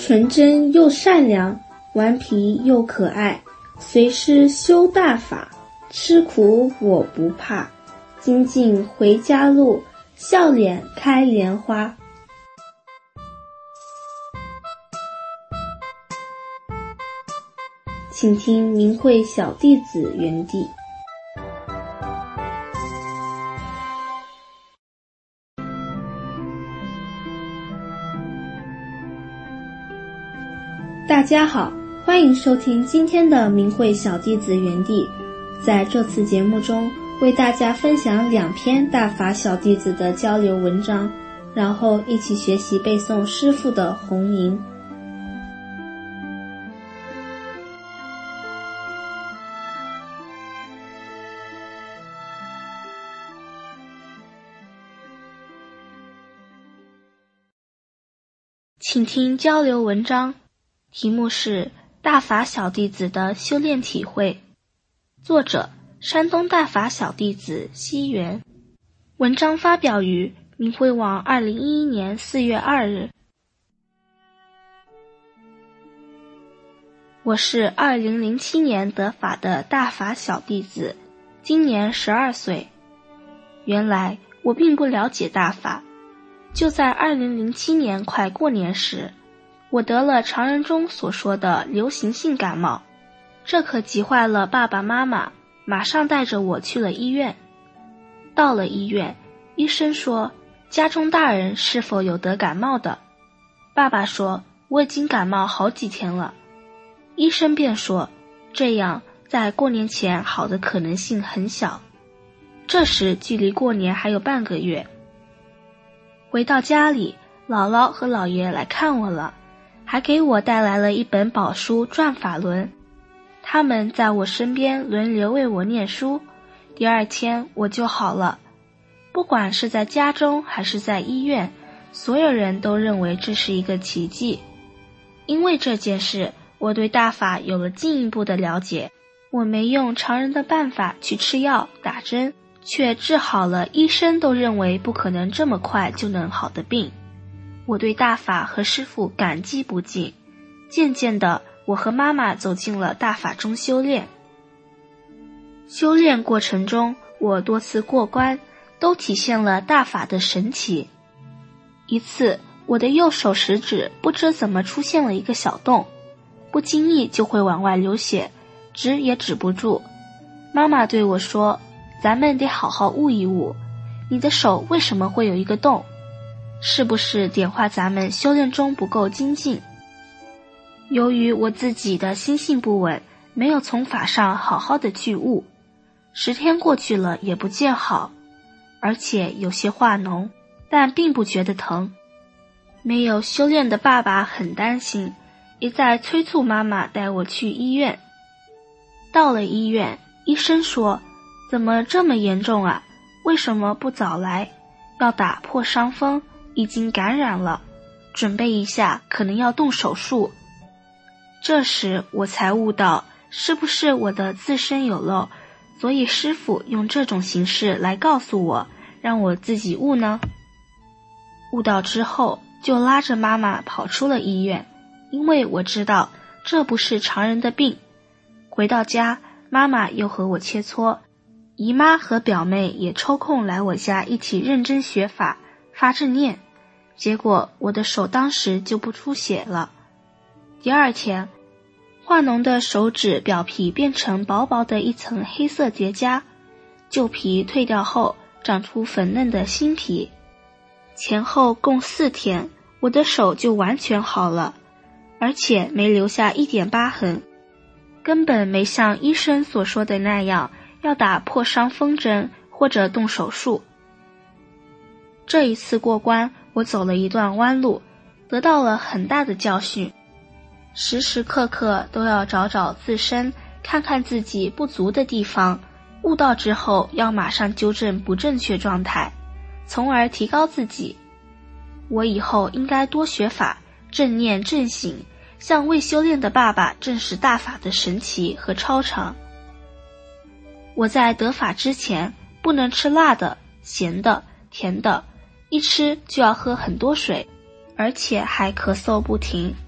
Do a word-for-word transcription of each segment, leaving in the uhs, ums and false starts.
纯真又善良，顽皮又可爱，随师修大法，吃苦我不怕，精进回家路，笑脸开莲花。请听明慧小弟子园地。大家好，欢迎收听今天的明慧小弟子园地。在这次节目中，为大家分享两篇大法小弟子的交流文章，然后一起学习背诵师父的弘名。请听交流文章，题目是大法小弟子的修炼体会，作者山东大法小弟子西元。文章发表于明慧网二零一一年四月二日。我是二零零七年得法的大法小弟子，今年十二岁。原来我并不了解大法，就在二零零七年快过年时，我得了常人中所说的流行性感冒，这可急坏了爸爸妈妈，马上带着我去了医院。到了医院，医生说家中大人是否有得感冒的。爸爸说我已经感冒好几天了。医生便说这样在过年前好的可能性很小。这时距离过年还有半个月。回到家里，姥姥和姥爷来看我了，还给我带来了一本宝书《转法轮》。他们在我身边轮流为我念书，第二天我就好了。不管是在家中还是在医院，所有人都认为这是一个奇迹。因为这件事，我对大法有了进一步的了解。我没用常人的办法去吃药打针，却治好了医生都认为不可能这么快就能好的病。我对大法和师父感激不尽。渐渐的，我和妈妈走进了大法中修炼。修炼过程中，我多次过关，都体现了大法的神奇。一次，我的右手食指不知怎么出现了一个小洞，不经意就会往外流血，止也止不住。妈妈对我说，咱们得好好悟一悟，你的手为什么会有一个洞？是不是点化咱们修炼中不够精进？由于我自己的心性不稳，没有从法上好好的去悟，十天过去了也不见好，而且有些化脓，但并不觉得疼。没有修炼的爸爸很担心，一再催促妈妈带我去医院。到了医院，医生说，怎么这么严重啊？为什么不早来？要打破伤风，已经感染了，准备一下，可能要动手术。这时我才悟到，是不是我的自身有漏，所以师父用这种形式来告诉我，让我自己悟呢？悟到之后，就拉着妈妈跑出了医院，因为我知道这不是常人的病。回到家，妈妈又和我切磋，姨妈和表妹也抽空来我家一起认真学法，发正念。结果我的手当时就不出血了。第二天，化脓的手指表皮变成薄薄的一层黑色结痂，旧皮退掉后长出粉嫩的新皮。前后共四天，我的手就完全好了，而且没留下一点疤痕，根本没像医生所说的那样要打破伤风针或者动手术。这一次过关，我走了一段弯路，得到了很大的教训。时时刻刻都要找找自身，看看自己不足的地方，悟到之后要马上纠正不正确状态，从而提高自己。我以后应该多学法，正念正醒，向未修炼的爸爸证实大法的神奇和超常。我在得法之前，不能吃辣的、咸的、甜的，一吃就要喝很多水，而且还咳嗽不停。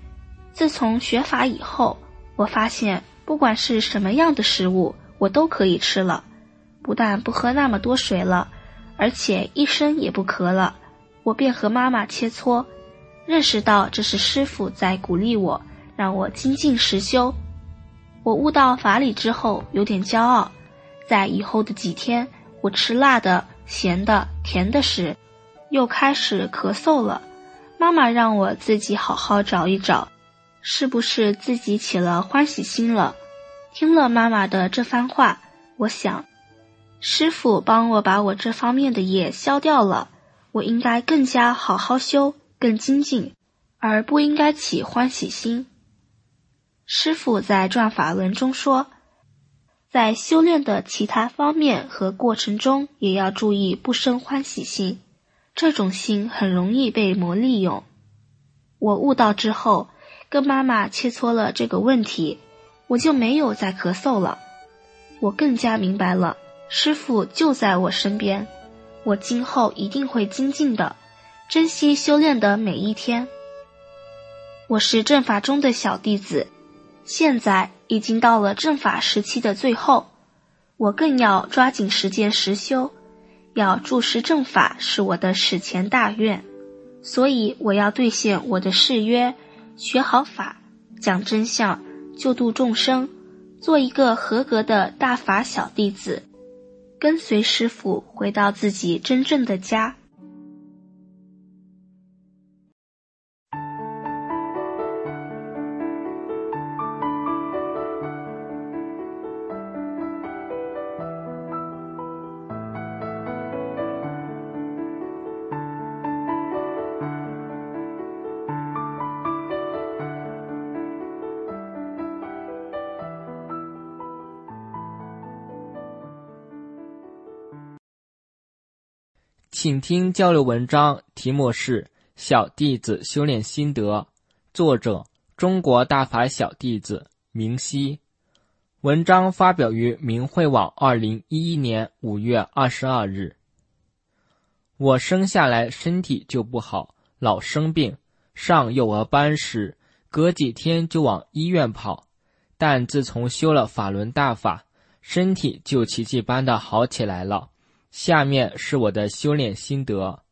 自从学法以后，我发现不管是什么样的食物，我都可以吃了，不但不喝那么多水了，而且一声也不咳了。我便和妈妈切磋，认识到这是师父在鼓励我，让我精进实修。我悟到法理之后有点骄傲，在以后的几天，我吃辣的、咸的、甜的时，又开始咳嗽了。妈妈让我自己好好找一找，是不是自己起了欢喜心了。听了妈妈的这番话，我想，师父帮我把我这方面的业消掉了，我应该更加好好修，更精进，而不应该起欢喜心。师父在转法轮中说，在修炼的其他方面和过程中，也要注意不生欢喜心，这种心很容易被魔利用。我悟到之后，跟妈妈切磋了这个问题，我就没有再咳嗽了。我更加明白了，师父就在我身边，我今后一定会精进的，珍惜修炼的每一天。我是正法中的小弟子，现在已经到了正法时期的最后，我更要抓紧时间实修，要注释正法是我的史前大愿，所以我要兑现我的誓约，学好法，讲真相，救度众生，做一个合格的大法小弟子，跟随师父回到自己真正的家。 请听交流文章，题目是《小弟子修炼心得》，作者中国大法小弟子明熙。文章发表于明慧网二零一一年五月二十二日。我生下来身体就不好，老生病，上幼儿班时隔几天就往医院跑，但自从修了法轮大法，身体就奇迹般的好起来了。下面是我的修炼心得。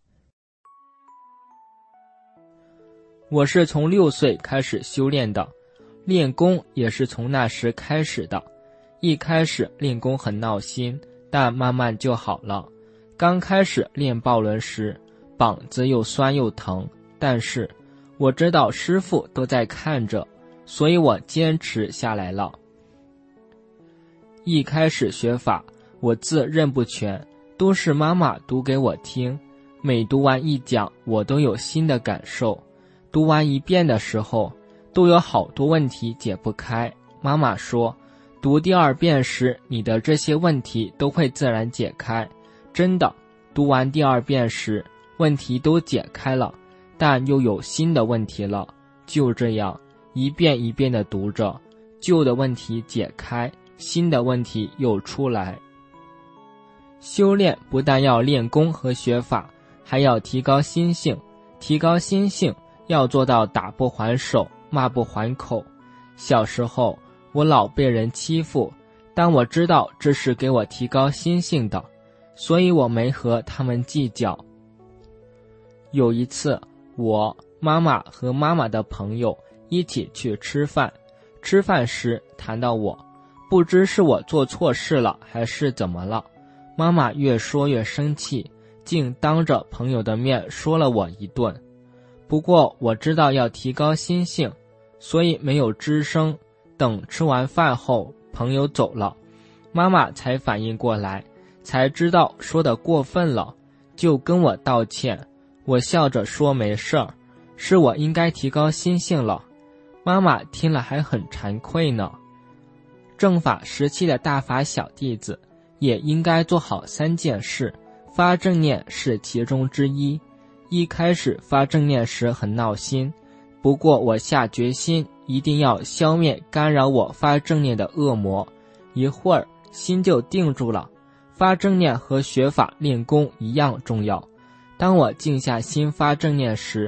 我是从六岁开始修炼的，练功也是从那时开始的。一开始练功很闹心，但慢慢就好了。刚开始练抱轮时，膀子又酸又疼，但是我知道师父都在看着，所以我坚持下来了。一开始学法，我字认不全，都是妈妈读给我听，每读完一讲，我都有新的感受。读完一遍的时候，都有好多问题解不开。妈妈说，读第二遍时，你的这些问题都会自然解开。真的，读完第二遍时，问题都解开了，但又有新的问题了。就这样，一遍一遍地读着，旧的问题解开，新的问题又出来。修炼不但要练功和学法，还要提高心性。提高心性要做到打不还手，骂不还口。小时候我老被人欺负，但我知道这是给我提高心性的，所以我没和他们计较。有一次，我妈妈和妈妈的朋友一起去吃饭，吃饭时谈到我，不知是我做错事了还是怎么了，妈妈越说越生气，竟当着朋友的面说了我一顿。不过我知道要提高心性，所以没有吱声。等吃完饭后，朋友走了，妈妈才反应过来，才知道说得过分了，就跟我道歉。我笑着说没事儿，是我应该提高心性了。妈妈听了还很惭愧呢。正法时期的大法小弟子也应该做好三件事，发正念是其中之一。一开始发正念时很闹心，不过我下决心一定要消灭干扰我发正念的恶魔，一会儿心就定住了。发正念和学法练功一样重要。当我静下心发正念时，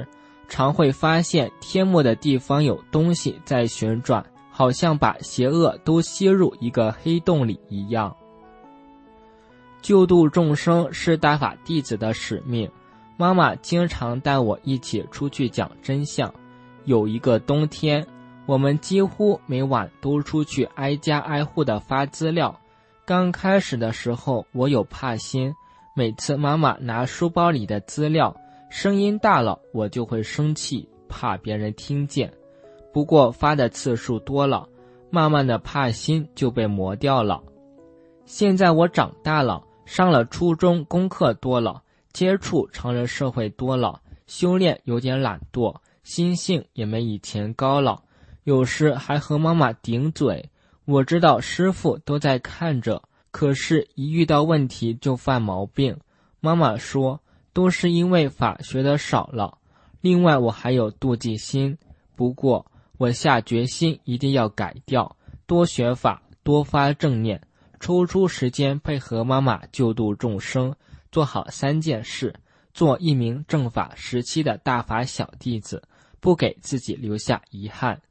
常会发现天幕的地方有东西在旋转，好像把邪恶都吸入一个黑洞里一样。救度众生是大法弟子的使命，妈妈经常带我一起出去讲真相。有一个冬天，我们几乎每晚都出去挨家挨户地发资料。刚开始的时候，我有怕心，每次妈妈拿书包里的资料，声音大了，我就会生气，怕别人听见。不过发的次数多了，慢慢的怕心就被磨掉了。现在我长大了，上了初中，功课多了，接触成人社会多了，修炼有点懒惰，心性也没以前高了，有时还和妈妈顶嘴。我知道师父都在看着，可是一遇到问题就犯毛病。妈妈说，都是因为法学的少了。另外我还有妒忌心，不过我下决心一定要改掉，多学法，多发正念，抽出时间配合妈妈救度众生，做好三件事，做一名正法时期的大法小弟子，不给自己留下遗憾。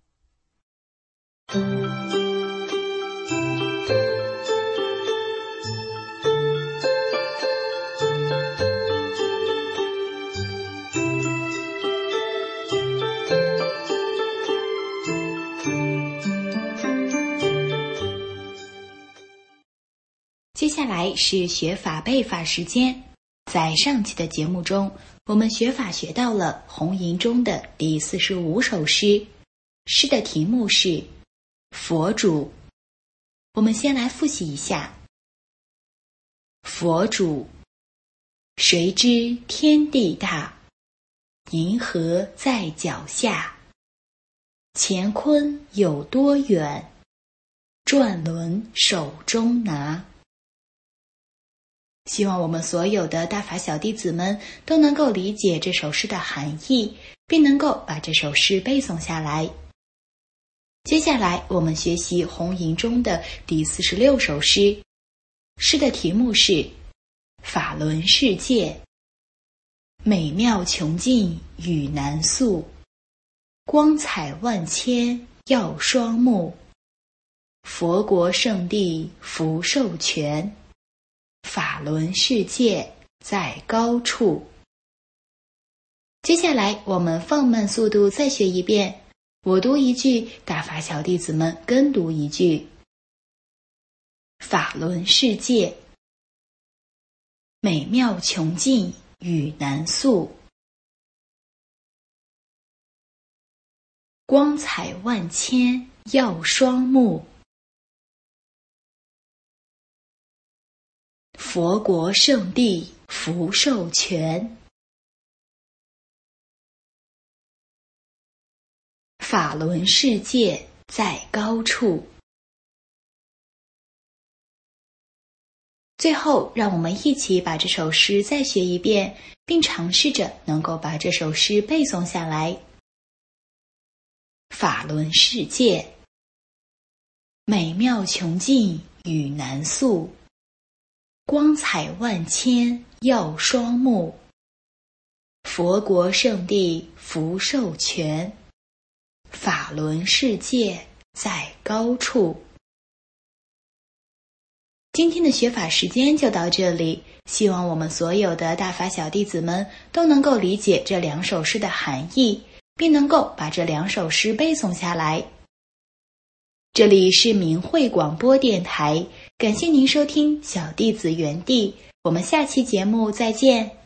接下来是学法背法时间。在上期的节目中，我们学法学到了红吟中的第四十五首诗，诗的题目是佛主。我们先来复习一下。佛主，谁知天地大，银河在脚下，乾坤有多远，转轮手中拿。希望我们所有的大法小弟子们都能够理解这首诗的含义，并能够把这首诗背诵下来。接下来我们学习红吟中的第四十六首诗，诗的题目是法轮世界。美妙穷尽语难诉，光彩万千耀双目，佛国圣地福寿全，法轮世界在高处。接下来我们放慢速度再学一遍，我读一句，大法小弟子们跟读一句。法轮世界，美妙穷尽语难诉，光彩万千耀双目，佛国圣地福寿全，法轮世界在高处。最后，让我们一起把这首诗再学一遍，并尝试着能够把这首诗背诵下来。法轮世界，美妙穷尽语难诉，光彩万千耀双目，佛国圣地福寿全，法轮世界在高处。今天的学法时间就到这里，希望我们所有的大法小弟子们都能够理解这两首诗的含义，并能够把这两首诗背诵下来。这里是明慧广播电台，感谢您收听小弟子园地，我们下期节目再见。